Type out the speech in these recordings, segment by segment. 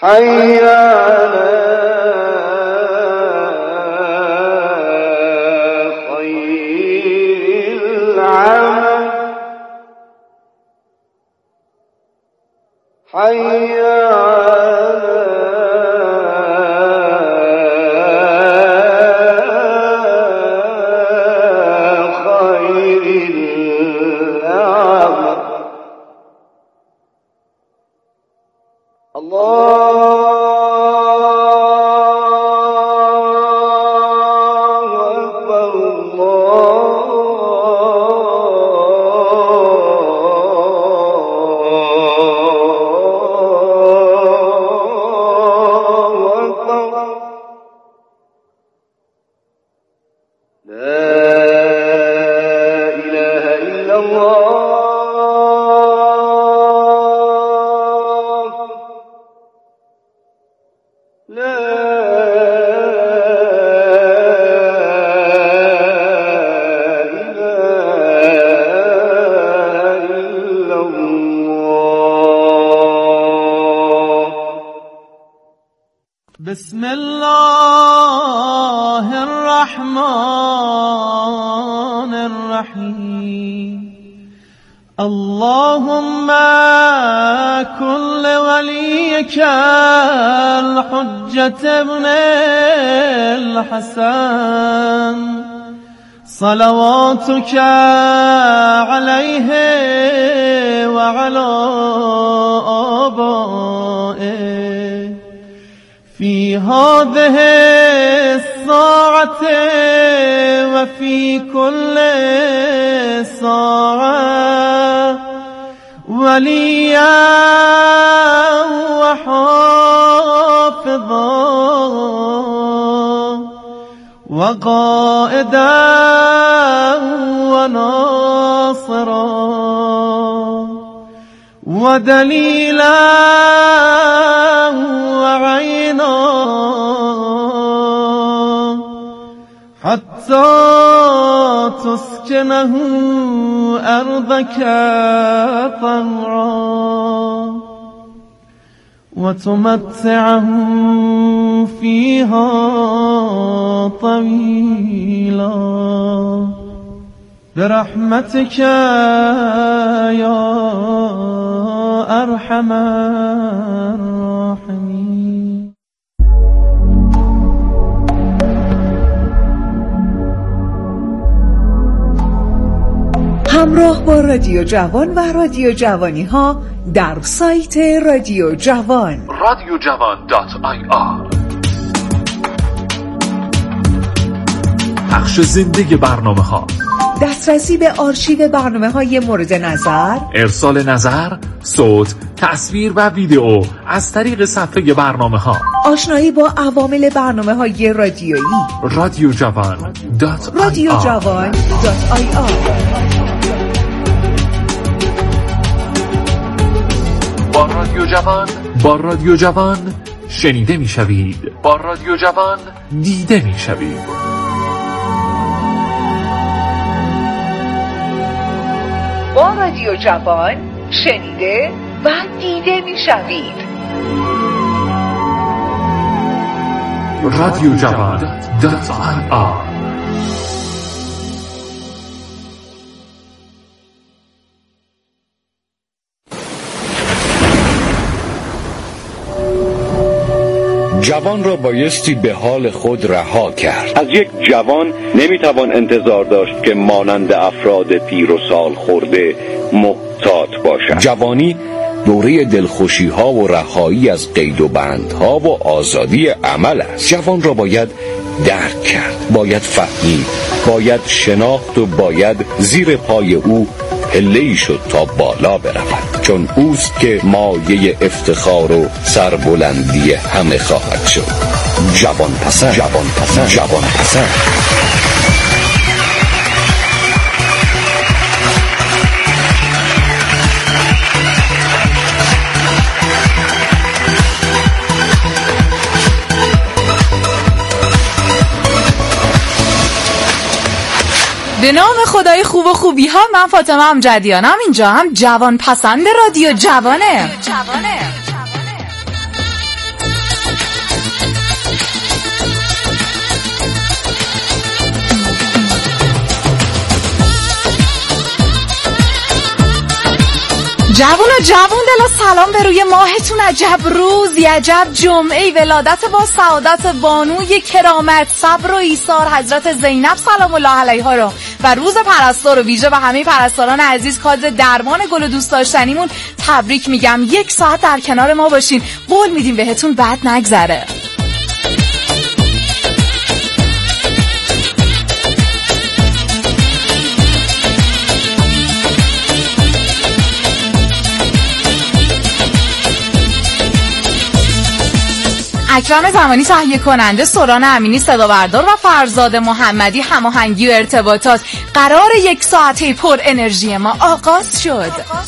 حي على خير العمل حي على خير العمل بسم الله الرحمن الرحيم اللهم كن لوليك الحجة ابن الحسن صلواتك عليه وعلى آبائه في هذه الساعة وفي كل ساعة وليا وحافظا وقائدا وناصرا ودليلا وعينا حتى تسكنه أرضك طوعا وتمتعه فيها طويلا برحمتك يا أرحم الراحمين. همراه با رادیو جوان و رادیو جوانی ها در سایت رادیو جوان radiojavan.ir پخش زنده برنامه ها، دسترسی به آرشیو برنامه های مورد نظر، ارسال نظر، صوت، تصویر و ویدئو از طریق صفحه برنامه ها، آشنایی با عوامل برنامه های رادیویی. radiojavan.ir با رادیو جوان شنیده می شوید، با رادیو جوان دیده می شوید. با رادیو جوان شنیده و دیده می شوید. radiojavan.ir جوان را بایستی به حال خود رها کرد. از یک جوان نمیتوان انتظار داشت که مانند افراد پیر و سال خورده محتاط باشد. جوانی دوره دلخوشی ها و رهایی از قید و بندها و آزادی عمل است. جوان را باید درک کرد، باید فهمید، باید شناخت و باید زیر پای او پله‌ای شد تا بالا برود، چون اوست که مایه افتخار و سربلندی همه خواهد شد. جوان پسند، جوان پسند، جوان پسند. به نام خدای خوب و خوبی ها، من فاطمه امجدیانم. اینجا هم جوان پسند رادیو جوانه. جوون دلا سلام به روی ماهتون. عجب روزی، عجب جمعه، ولادت با سعادت بانوی کرامت صبر و ایثار حضرت زینب سلام الله علیها رو و روز پرستار و ویژه و همه پرستاران عزیز کادر درمان گل و دوست داشتنیمون تبریک میگم. 1 ساعت در کنار ما باشین، قول میدیم بهتون بد نگذره. اکرم زمانی تهیه کننده، سوران امینی صدا بردار و فرزاد محمدی هماهنگی و ارتباطات. قرار 1 ساعته پر انرژی ما آغاز شد.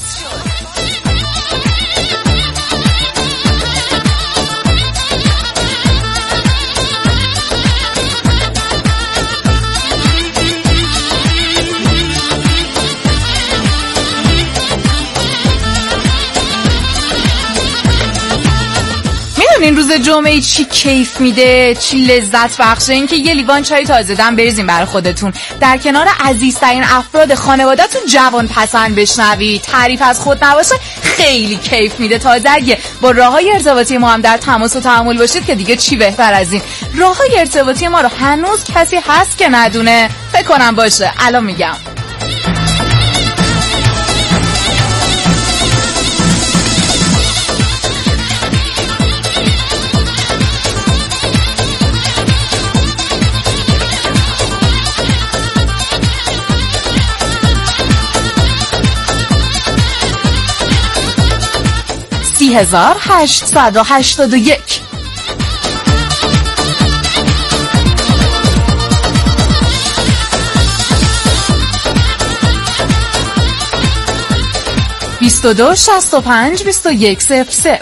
این روز جمعه چی کیف میده، چی لذت بخشه، این که یه لیوان چای تازه دم بریزین برای خودتون، در کنار عزیزترین افراد خانواده‌تون جوان پسند بشنوید، تعریف از خود نباشه، خیلی کیف میده. تازه اگه با راههای ارتباطی ما هم در تماس و تعامل باشید که دیگه چی بهتر از این. راههای ارتباطی ما رو هنوز کسی هست که ندونه؟ فکر کنم باشه، الان میگم. سی 881 22 65 21 00.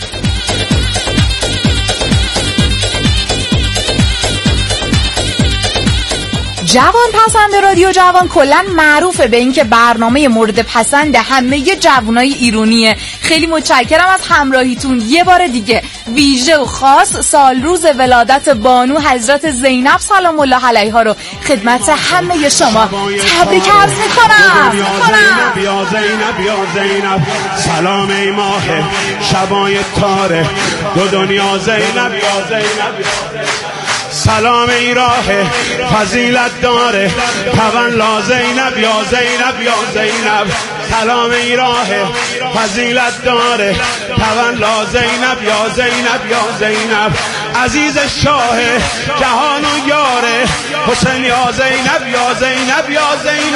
جوان پسند رادیو جوان کلن معروفه به این که برنامه مورد پسند همه جوانای ایرانیه. خیلی متشکرم از همراهیتون. یه بار دیگه ویژه و خاص سال روز ولادت بانو حضرت زینب سلام الله علیها رو خدمت همه شما تبریک عرض میکنم. یا زینب یا زینب سلام ای ماه شبای تاره دو دنیا زینب یا زینب سلام ای راه فضیلت داره تولا زینب یا زینب یا زینب سلام ای راه فضیلت داره تولا زینب یا زینب یا زینب عزیز شاه جهان و یاره حسین یا زینب یا زینب یا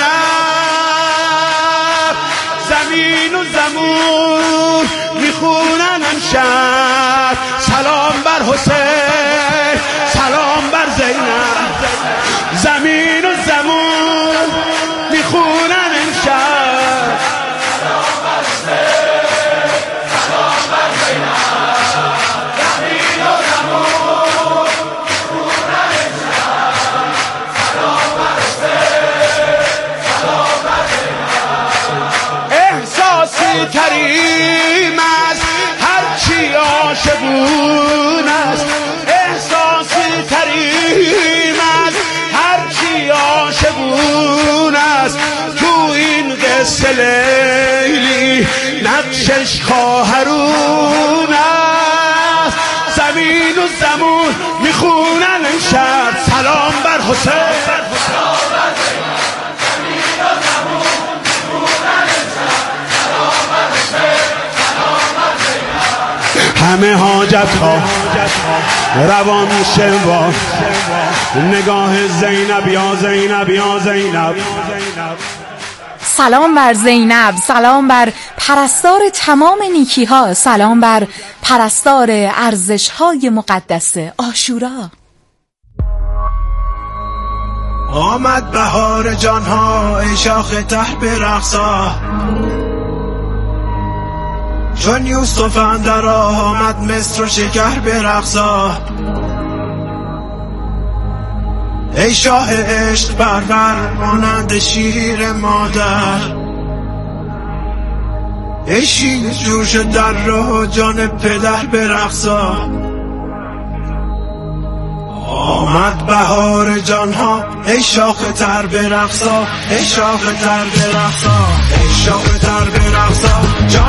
زینب زمین و زمون میخونن امشب سلام بر حسین سلام بر زینب زمین و زمون میخونن امشب سلام بر حسین سلام بر زینب زمین و زمون میخونن امشب سلام بر حسین سلام بر زینب احساسی کریم است هرچی عاشقون است کریم است هرچی عاشقون است تو این قصه لیلی نقشش خواهرون است زمین و زمون میخونن امشب سلام بر حسین سلام بر زمین و زمون میخونن امشب سلام بر حسین سلام بر زینب همه حاجت ها روا میشه با نگاه زینب یا زینب یا زینب. سلام بر زینب، سلام بر پرستار تمام نیکی ها، سلام بر پرستار ارزش های مقدس عاشورا. آمد بهار جان ها ای شاخ ته به رقصا چون یوسف اندر آمد مصر و شکر به رقصا ای شاه عشق پرور مانند شیر مادر ای شیر جوش در راه جان پدر به رقصا آمد بهار جان ها ای شاخ تر به رقصا ای شاخ تر به رقصا ای شاخ تر به رقصا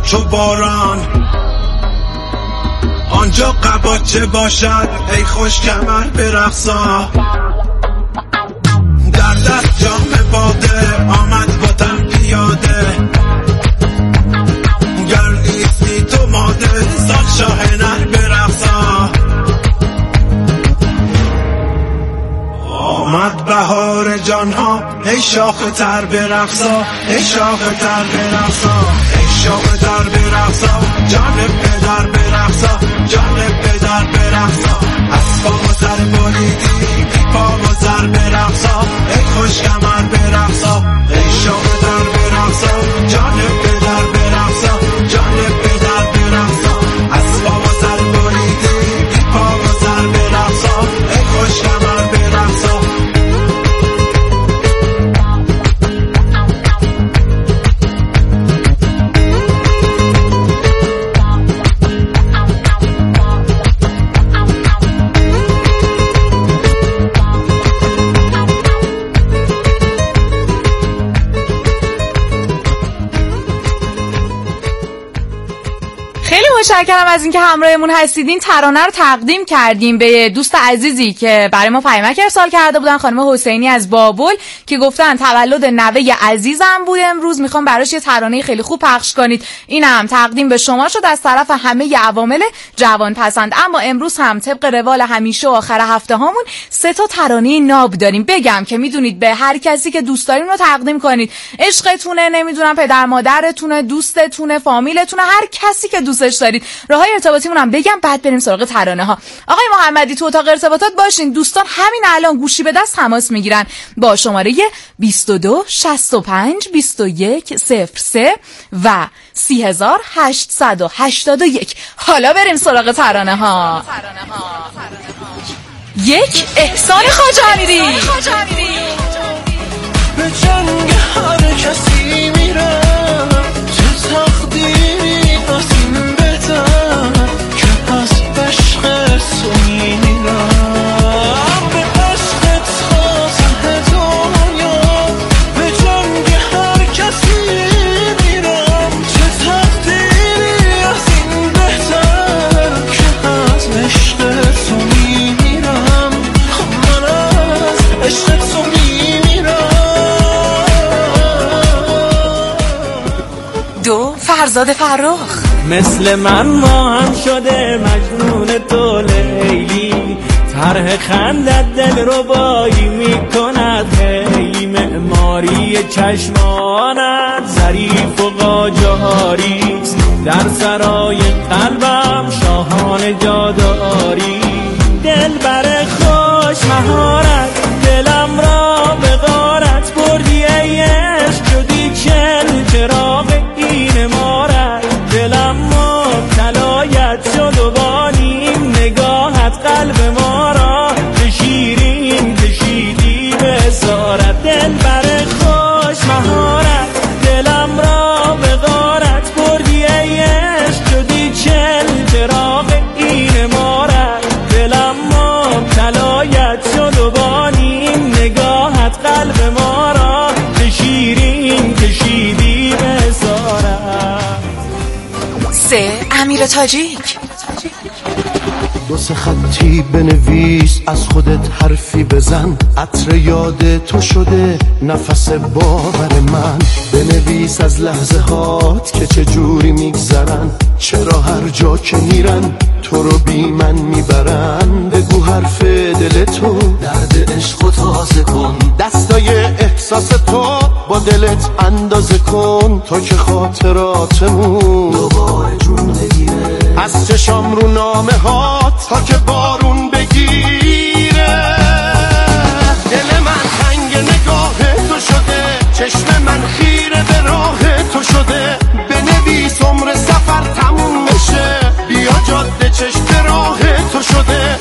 چو باران. آنجا قباچه باشد ای خوش کمر برقصا، در دست جام باده آمد وطن پیاده. گر نیستی تو ماده سال شاه نر برقصا. آمد بهار جانها ای شاخ تر برقصا، ای شاخ تر برقصا، ای شاخ تر برقصا. جان پدر برقصا، جان پدر برقصا. از پا و سر بریدی بی پا و سر برقصا، ای خوش کمر برقصا، ای شاخ تر برقصا. جان پدر برقصا، جان پدر برقصا. از پا و سر بریدی بی پا و سر برقصا، ای خوش کمر برقصا. متشکرم از اینکه همراهمون هستید. این ترانه رو تقدیم کردیم به دوست عزیزی که برای ما پیامک ارسال کرده بودن، خانم حسینی از بابل، که گفتن تولد نوه عزیزم بود امروز، میخوام براش یه ترانه خیلی خوب پخش کنید. اینم تقدیم به شما شد از طرف همه عوامل جوان پسند. اما امروز هم طبق روال همیشه آخر هفته هامون 3 تا ترانه ناب داریم. بگم که میدونید به هر کسی که دوست دارین رو تقدیم کنید. عشقتونه، نمیدونم پدر مادرتونه، دوستتونه، فامیلتونه، هر کسی که دوستش دارید. راههای ارتباطیمون هم بگم بعد بریم سراغ ترانه ها. آقای محمدی تو اتاق ارتباطات باشین. دوستان همین الان گوشی به دست تماس میگیرن با شماره 22 65 21 03 و 3881. حالا بریم سراغ ترانه ها. یک احسان خواجه‌امیری. به جنگ هر کسی میرم، چه تقدیری از این بهتر که پس عشق تو میرم. به عشقت خواته دنیا، به جنگ هر کسی میرم، چه تقدیری از این بهتر که از عشق تو میرم. من از عشق تو فرزاد فرخ. مثل من ما هم شده مجنون تو لیلی، طرح خندت دل رو بایی میکند هی، معماری چشمانت ظریف و قاجاریست، در سرای قلبم شاهان جاداری. دل بر خوش مهارت دلم را به غارت بردی ای عشق، شدی چل چراغ این مارت. دلم مبتلایت شد و بانیم نگاهت قلب ما را به شیرین کشیدی به سارت. دل بر خوش مهارت دلم را به غارت بردی ای عشق، شدی چل چراغ این مارت. دلم مبتلایت شد و بانیم نگاهت قلب ما را به شیرین کشیدی به سارت. 3 امیر تاجیک. 2 خطی بنویس، از خودت حرفی بزن، عطر یاد تو شده نفس باور من. بنویس از لحظه هات که چه جوری میگذرن، چرا هر جا که میرن تو رو بی من میبرن. بگو حرف دل تو، درد عشق تازه کن، دستای احساس تو با دلت اندازه کن، تا که خاطراتمون دوباره جون بگیره. از چشام رو نامه هات تا که بارون بگیره. دل من تنگ نگاه تو شده، چشم من خیره به راه تو شده. بنویس عمر سفر تموم بشه، بیا جاده چشم راه تو شده.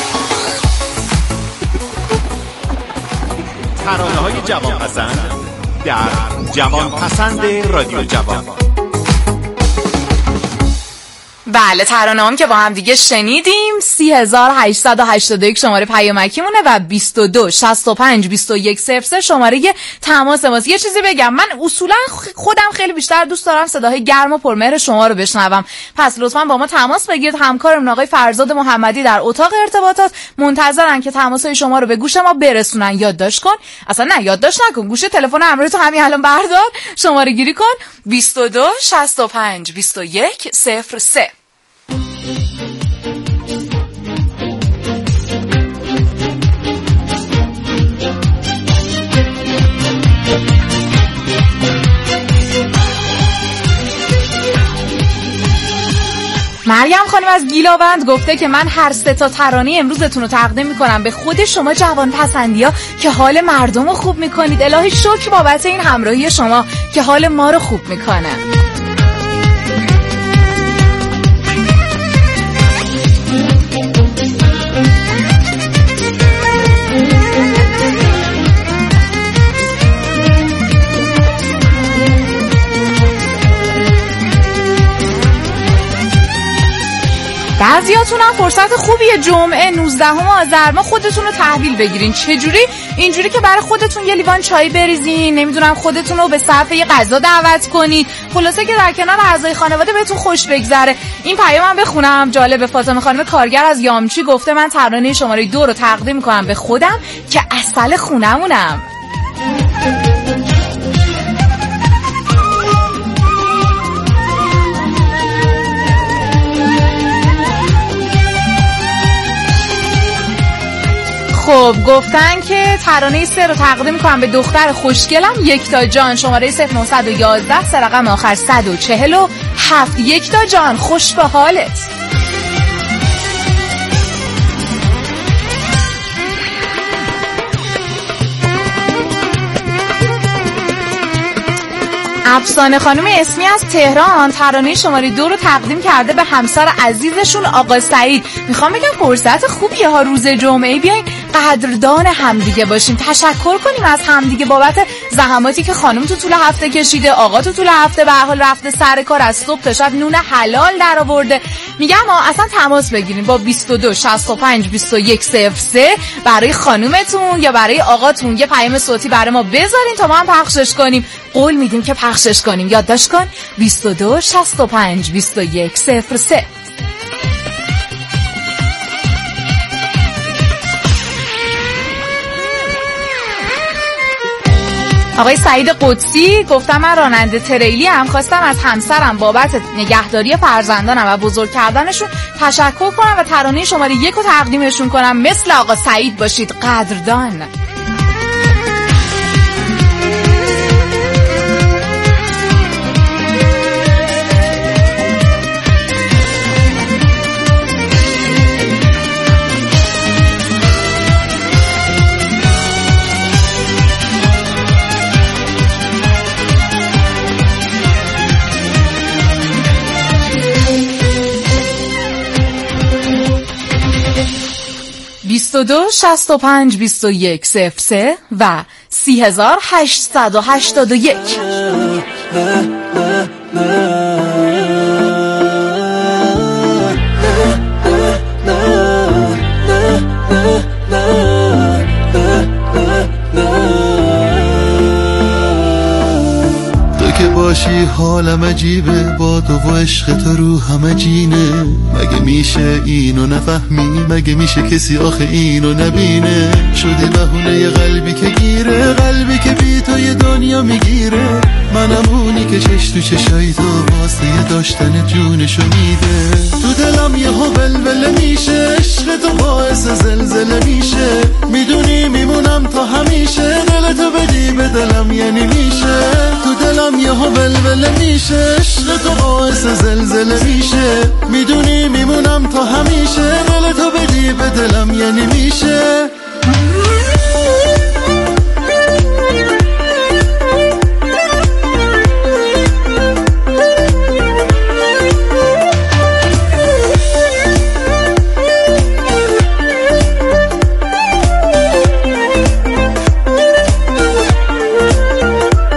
ترانه های جوان پسند در جوان پسند رادیو جوان. بله، ترانه‌ام که با هم دیگه شنیدیم 3881 شماره پیامکیمونه و 22 65 21 00 شماره تماس ماست. یه چیزی بگم، من اصولا خودم خیلی بیشتر دوست دارم صداهای گرم و پرمهر شما رو بشنوم، پس لطفاً با ما تماس بگیرید. همکارم آقای فرزاد محمدی در اتاق ارتباطات منتظرن که تماسهای شما رو به گوش ما برسونن. یادداشت کن، اصلا نه یادداشت نکن، گوش تلفن همراه تو همین الان بردار، شماره گیری کن 22 65 21 03. مریم خانم از گیلاوند گفته که من هر 3 تا ترانه امروزتون رو تقدیم میکنم به خود شما جوان پسندیا که حال مردم رو خوب میکنید. الهی شکر بابت این همراهی شما که حال ما رو خوب میکنه. بعضیاتون هم فرصت خوبیه جمعه 19 آذر ما خودتون رو تحویل بگیرین. چجوری؟ اینجوری که برای خودتون یه لیوان چای بریزین، نمیدونم خودتون رو به صرف یه غذا دعوت کنین، خلاصه که در کنار اعضای خانواده بهتون خوش بگذره. این پیامم بخونم، جالب. فاطمه خانم کارگر از یامچی گفته من ترانه شماره 2 رو تقدیم میکنم به خودم که عسل خونمونم. خب گفتن که ترانه 3 رو تقدیم کنم به دختر خوشگلم یکتا جان، شماره 0911 سه رقم آخر 147. یکتا جان خوش به حالت. افسانه خانم اسمی از تهران ترانه شماره 2 رو تقدیم کرده به همسر عزیزشون آقا سعید. میخوام بگم فرصت خوبیه ها، روز جمعه بیاین قدردان همدیگه باشیم، تشکر کنیم از همدیگه بابت زحماتی که خانم تو طول هفته کشیده، آقا تو طول هفته به هر حال رفته سر کار، از صبح تا شب نون حلال در آورده. میگم اصلا تماس بگیریم با 22 65 21 03 برای خانومتون یا برای آقاتون یه پیام صوتی برای ما بذارین تا ما هم پخشش کنیم. قول میدیم که پخشش کنیم. یادداشت کن 22 65 21 03. آقای سعید قدسی گفتم من راننده تریلی هم، خواستم از همسرم بابت نگهداری فرزندانم و بزرگ کردنشون تشکر کنم و ترانه شماره 1 رو تقدیمشون کنم. مثل آقا سعید باشید، قدردان. و 22 65 21 03 و 3881. باشی حالم عجیبه، با تو و عشق تو رو همه جینه. مگه میشه اینو نفهمی؟ مگه میشه کسی آخه اینو نبینه؟ شدی بهونه قلبی که گیره، قلبی که بی تو یه دنیا میگیره. منم اونی که چش تو چشای تو واسه داشتن جونشو میده. تو دلم یه ها بلبله میشه، عشق تو باعث زلزله میشه. میدونی میمونم تا همیشه، دل تو بدی به دلم یعنی میشه. تو دلم یه ها بلبله میشه، عشق تو باعث زلزله میشه. میدونی میمونم تا همیشه، دل تو بدی به دلم یعنی میشه.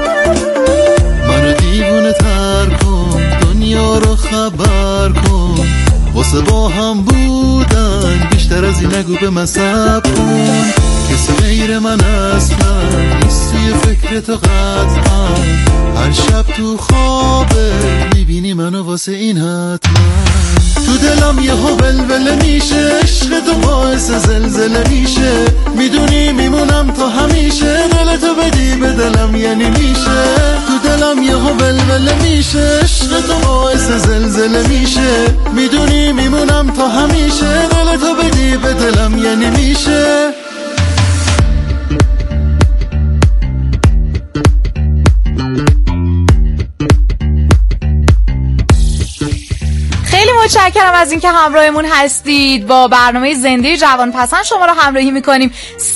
خبر کن واسه با هم بودن، بیشتر از این نگو به من صبر کن. کسی غیر من اصلا نیست توی فکر تو قطعا، هر شب تو خوابه میبینی منو واسه این حتما. تو دلم یه ها ولوله میشه، عشق تو باعث زلزله میشه، میدونی میمونم تا همیشه، دلتو بدی به دلم یعنی میشه. تو دلم یه ها ولوله میشه، عشق تو باعث زلزله میشه، میدونی میمونم تا همیشه، دلتو بدی به دلم یعنی میشه. متشکرم از اینکه همراهمون هستید. با برنامه زنده جوان پسند شما رو همراهی میکنیم.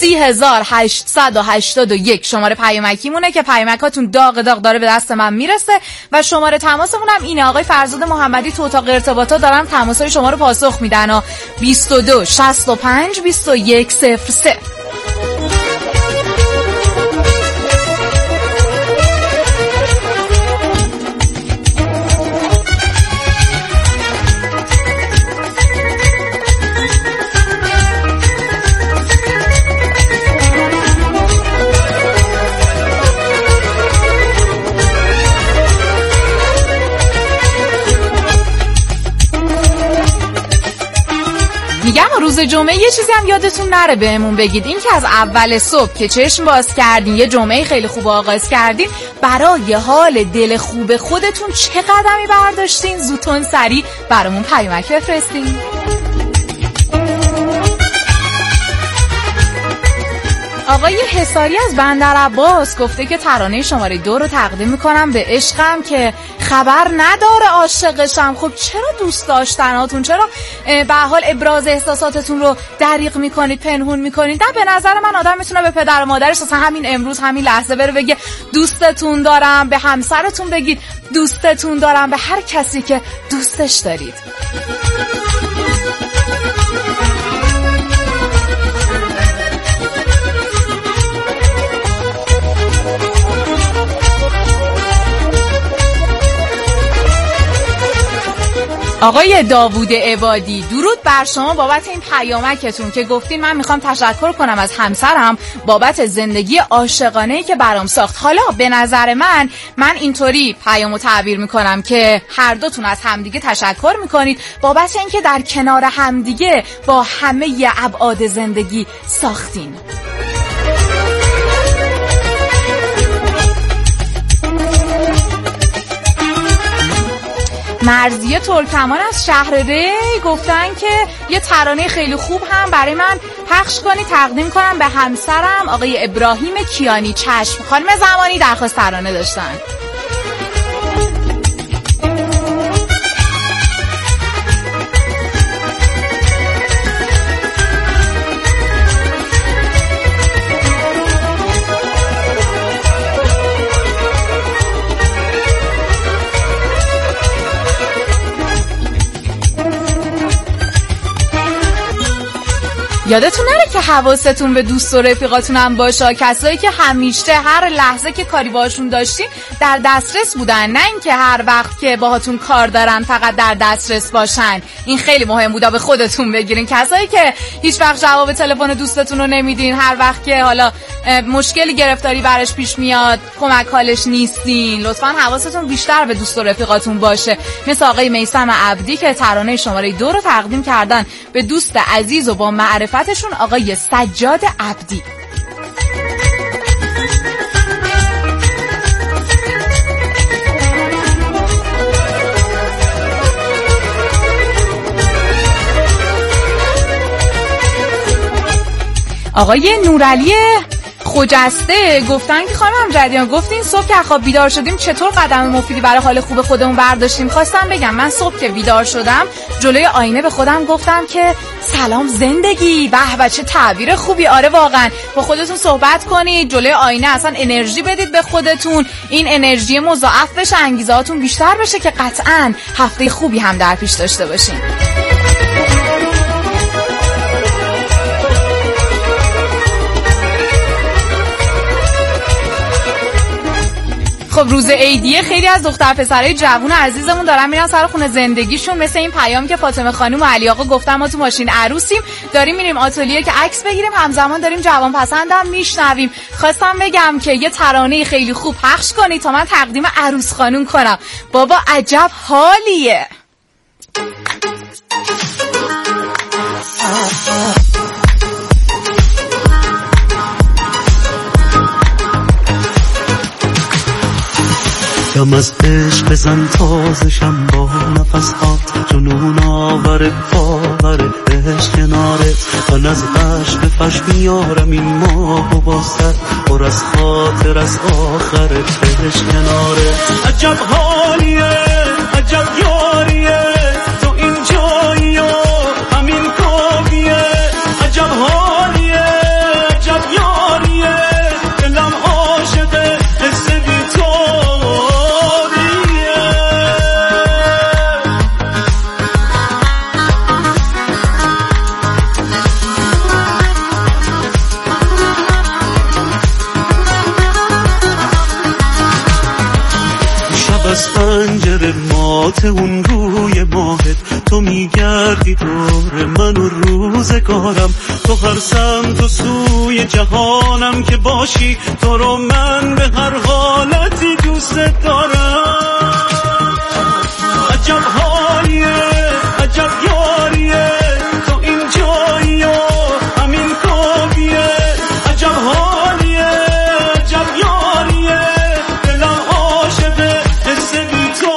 3881 شماره پیامکیمونه که پیامکاتون داغ داره به دست من میرسه و شماره تماسمون هم اینه. آقای فرزاد محمدی تو اتاق ارتباطات دارن تماسای شما رو پاسخ میدن. 22 65 21 03. میگم روز جمعه یه چیزی هم یادتون نره بهمون بگید، این که از اول صبح که چشم باز کردین یه جمعه خیلی خوب آغاز کردین، برای حال دل خوب خودتون چه قدمی برداشتین؟ زودتون سریع برامون پیامک بفرستین. آقای حساری از بندر عباس گفته که ترانه شماره 2 رو تقدیم میکنم به عشقم که خبر نداره عاشقشم. خب چرا دوست داشتناتون، چرا به حال ابراز احساساتتون رو دریغ میکنید، پنهون میکنید؟ نه، به نظر من آدم میتونه به پدر و مادرش اصلا همین امروز همین لحظه بره بگه دوستتون دارم، به همسرتون بگید دوستتون دارم، به هر کسی که دوستش دارید. آقای داوود عبادی درود بر شما بابت این پیامکتون که گفتین من میخوام تشکر کنم از همسرم بابت زندگی عاشقانه‌ای که برام ساخت. حالا به نظر من اینطوری پیامو تعبیر میکنم که هر دوتون از همدیگه تشکر میکنید بابت اینکه در کنار همدیگه با همه ابعاد زندگی ساختین. مرضیه ترکمان از شهر ری گفتن که یه ترانه خیلی خوب هم برای من پخش کنی تقدیم کنم به همسرم آقای ابراهیم کیانی. چشم. خانم زمانی درخواست ترانه داشتن. یادتون نره که حواستون به دوست و رفیقاتون هم باشه، کسایی که همیشه هر لحظه که کاری باشون داشتین در دسترس بودن، نه اینکه هر وقت که باهاتون کار دارن فقط در دسترس باشن. این خیلی مهم بوده به خودتون بگیرین. کسایی که هیچ وقت جواب تلفن دوستتون رو نمیدین، هر وقت که حالا مشکلی گرفتاری براش پیش میاد کمک حالش نیستین، لطفاً حواستون بیشتر به دوست و رفیقاتون باشه. مثل آقای میثم عبدی که ترانه شماره 2 رو تقدیم کردن به دوست عزیز و با معرفتشون آقای سجاد عبدی. آقای نورعلی خجسته گفتن که خانم امجدیان گفتین صبح که خواب بیدار شدیم چطور قدم مفیدی برای حال خوب خودمون برداشتیم. خواستم بگم من صبح که بیدار شدم جلوی آینه به خودم گفتم که سلام زندگی، به چه تعبیر خوبی. آره واقعا با خودتون صحبت کنید جلوی آینه، اصلا انرژی بدید به خودتون، این انرژی مضاعف بشه، انگیزه هاتون بیشتر بشه که قطعا هفته خوبی هم در پیش داشته باشین. خب روز عیدیه خیلی از دختر پسرای جوون عزیزمون دارن میرن سر خونه زندگیشون، مثل این پیام که فاطمه خانم و علی آقا گفتن ما تو ماشین عروسیم داریم میریم آتلیه که عکس بگیریم، همزمان داریم جوان پسندم میشنویم. خواستم بگم که یه ترانه خیلی خوب پخش کنی تا من تقدیم عروس خانم کنم. بابا عجب حالیه. دم از عشق بزن تازشم با نفس هات، جنون آور باور عشق کنارت، من از عشق فش میارم این ماه و باستر پر از خاطر از آخرت عشق کنارت. عجب حالیه عجب یاریه تو این جایی و همین کافیه، عجب حالیه عجب یاریه دلم عاشقه حس بی تو. از پنجره مات اون روی ماهت تو میگردی دور من و روزگارم، تو هر سمت و سوی جهانم که باشی تو رو من به هر حالتی دوست دارم. عجب حالیه عجب یاریه تو این جایی و همین کافیه، عجب حالیه عجب یاریه دلم عاشقه حس بی تو.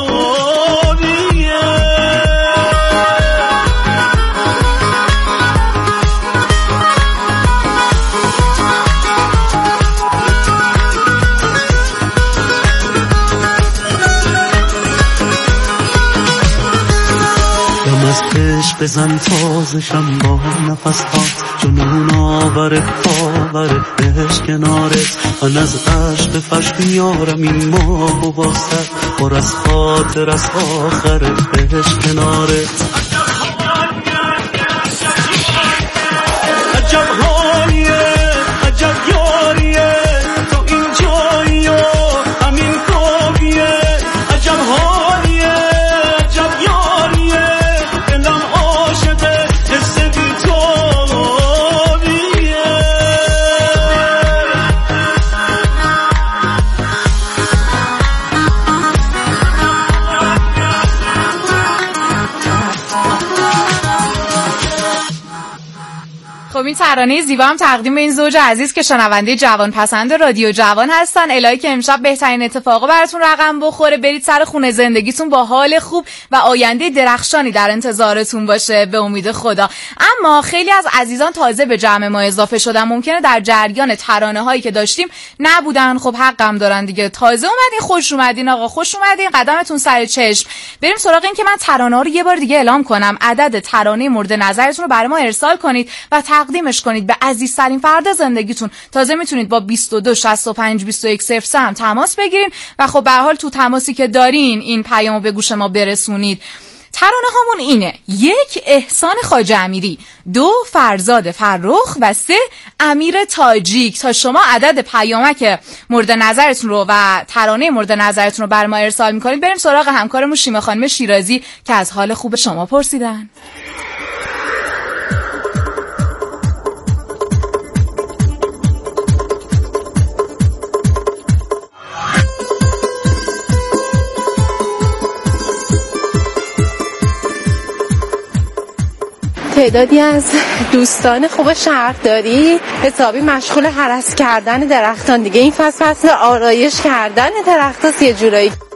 بزن تازشم با نفس هات، جنون آور باور عشق کنارت، من از عشق فش میارم این ماه و باستر پر از خاطر از آخرت عشق کنارت. عجب حالیه عجب یاریه تو این جایی و همین کافیه، عجب حالیه عجب یاریه دلم عاشقه حس بی تو. خب این ترانه زیبا هم تقدیم این زوج عزیز که شنونده جوان پسند رادیو جوان هستن. الهی که امشب بهترین اتفاقا براتون رقم بخوره، برید سر خونه زندگیتون با حال خوب و آینده درخشانی در انتظارتون باشه به امید خدا. اما خیلی از عزیزان تازه به جمع ما اضافه شدن، ممکنه در جریان ترانه هایی که داشتیم نبودن. خب حقم دارن دیگه، تازه اومدین، خوش اومدین آقا، خوش اومدین، قدمتون سر چشم. بریم سراغ این که من ترانه ها رو یه بار دیگه اعلام کنم. عدد ترانه مورد نظرتون رو برای ما ارسال کنید و تقدیمش کنید به عزیزترین فرد زندگیتون. تازه میتونید با 22 65 21 03 هم تماس بگیرین و خب به هر حال تو تماسی که دارین این پیامو به گوش ما برسونید. ترانه هامون اینه: 1 احسان خواجه امیری، 2 فرزاد فرخ و 3 امیر تاجیک. تا شما عدد پیامک مورد نظرتون رو و ترانه مورد نظرتون رو بر ما ارسال میکنید، بریم سراغ همکارمون شیما خانم شیرازی که از حال خوب شما پرسیدن. تعدادی از دوستان خوب شهرداری حسابی مشغول هرس کردن درختان دیگه. این فصل آرایش کردن درختاست یه جورایی.